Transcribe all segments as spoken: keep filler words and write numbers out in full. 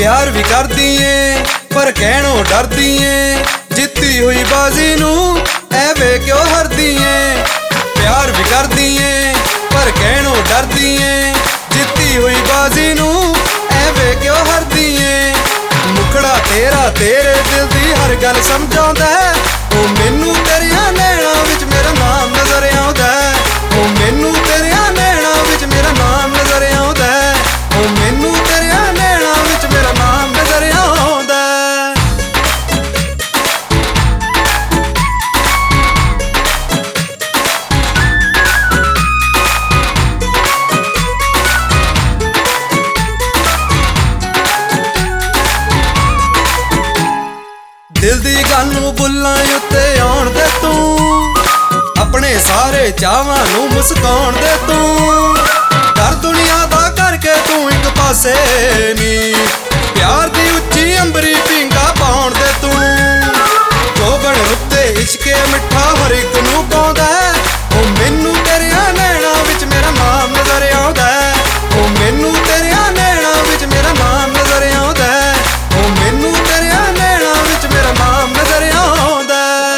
प्यार भी करदी ऐ पर कहणों डरदी ऐ। जित्ती हुई बाजी नू ऐवे क्यों हरदी ऐ। प्यार भी करदी ऐ पर कहणों डरदी ऐ। जित्ती हुई बाजी नू ऐवे क्यों हरदी ऐ। मुखड़ा तेरा तेरे दिल दी हर गल समझाउंदा है। ओ मैनू तेरियां नैणां विच मेरा नाम नजर आउंदा है। ओ मैनू तेरियां नैणां विच मेरा नाम नजर आउंदा है। ओ मैनू तेरियां नैणां विच मेरा नाम नजर आउंदा है। दिल दी गल नूं बुल्लां उत्ते आउण दे तू। अपने सारे चावां नूं मुस्काउण दे तू। कर दुनिया दा करके तू एक पासे नी। प्यार दी उच्ची अंबरी पींगा पाउण दे तू। चौबन उत्ते इश्के मिठा हर एक नूं पाउंदा है। ओ मैनू तेरियां नैणां विच मेरा नाम नजर आउंदा है। ओ मैनू तेरियां नैणां विच मेरा नाम नजर आउंदा है। ओ मैनू तेरियां नैणां विच मेरा नाम नजर आउंदा है।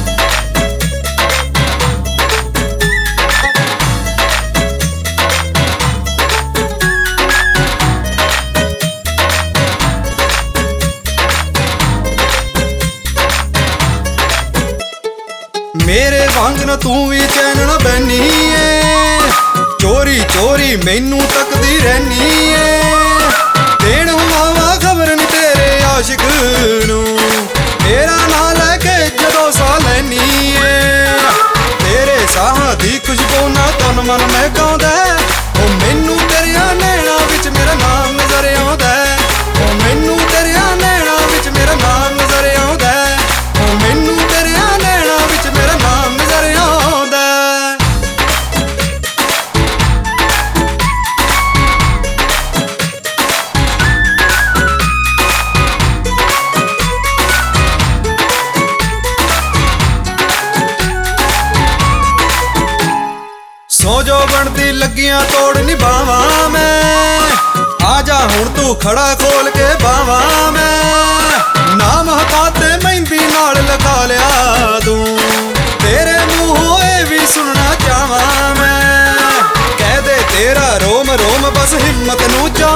मेरे वांग न तू भी चैन न बैनी ऐ। चोरी चोरी मैनू तकदी रहनी ऐ। देण हुआवा खबर नी तेरे आशिक नू। तेरा नां लैके जदों साह लैनी ऐ। तेरे साहां दी खुशबू ना तन मन महकाउंदा है। ओ मैनू तेरियां नैणां विच मेरा नाम नजर आउंदा है। ओ मैनू तेरियां नैणां विच मेरा नाम नजर आउंदा है। ओ मैनू तेरियां नैणां विच मेरा नाम नजर आउंदा है। सो जो बनती लगियां तोड़ निभावां मैं। आजा हुण तू खड़ा खोल के बावां मैं। नाम हकाते मेहंदी नाल लगा लिया तू। तेरे मूंहों ए भी सुनना चाहवां मैं। कह दे तेरा रोम रोम बस हिम्मत नू चा।